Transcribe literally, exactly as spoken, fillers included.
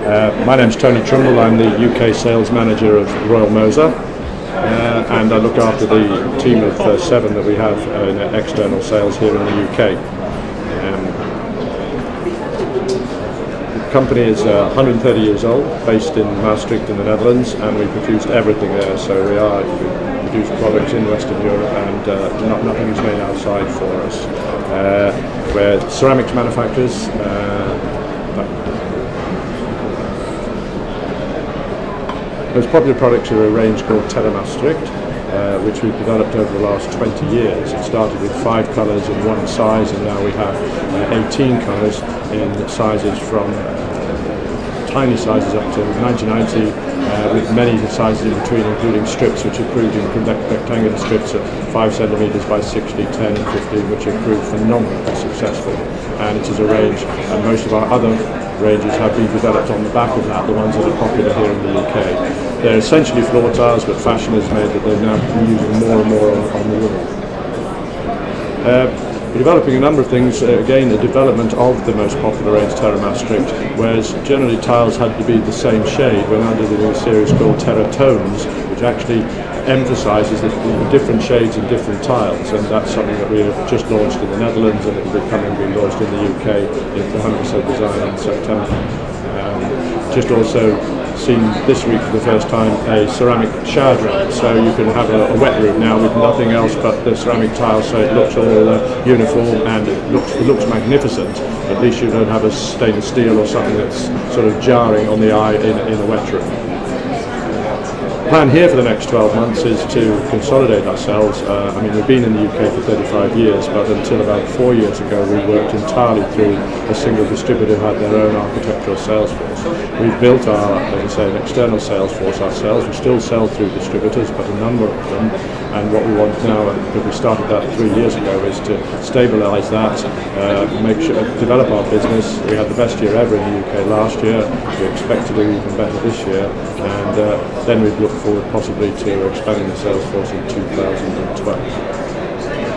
Uh, my name's Tony Trumbull. I'm the U K sales manager of Royal Moser, uh, and I look after the team of uh, seven that we have uh, in external sales here in the U K. Um, the company is uh, one hundred thirty years old, based in Maastricht in the Netherlands, and we produce everything there. So we are we produce products in Western Europe, and uh, not, nothing is made outside for us. Uh, we're ceramics manufacturers. Uh, Most popular products are a range called Terra Maastricht, uh, which we've developed over the last twenty years. It started with five colours in one size, and now we have uh, eighteen colours in sizes from uh, tiny sizes up to nineteen ninety, uh, with many sizes in between, including strips, which are proved in rectangular strips at five centimetres by sixty, ten and fifteen, which have proved phenomenally successful. And it is a range, and most of our other ranges have been developed on the back of that, the ones that are popular here in the U K. They're essentially floor tiles, but fashion has made that they're now using more and more on, on the wall. Uh, we're developing a number of things, uh, again the development of the most popular range, Terra Maastricht, whereas generally tiles had to be the same shade. We're now doing a series called Terra Tones, which actually emphasises the, the different shades in different tiles, and that's something that we have just launched in the Netherlands, and it will be coming to be launched in the U K in one hundred percent design in September. Um, just also seen this week for the first time a ceramic shower drain, so you can have a, a wet room now with nothing else but the ceramic tiles, so it looks all uh, uniform and it looks, it looks magnificent. At least you don't have a stainless steel or something that's sort of jarring on the eye in, in a wet room. The plan here for the next twelve months is to consolidate ourselves. Uh, I mean, we've been in the U K for thirty-five years, but until about four years ago we worked entirely through a single distributor who had their own architectural sales force. We've built our, as I say, an external sales force ourselves. We still sell through distributors, but a number of them, and what we want now, because we started that three years ago, is to stabilise that, uh, make sure, develop our business. We had the best year ever in the U K last year. We expect to do even better this year, and uh, then we'd look forward possibly to expanding the sales force in two thousand twelve.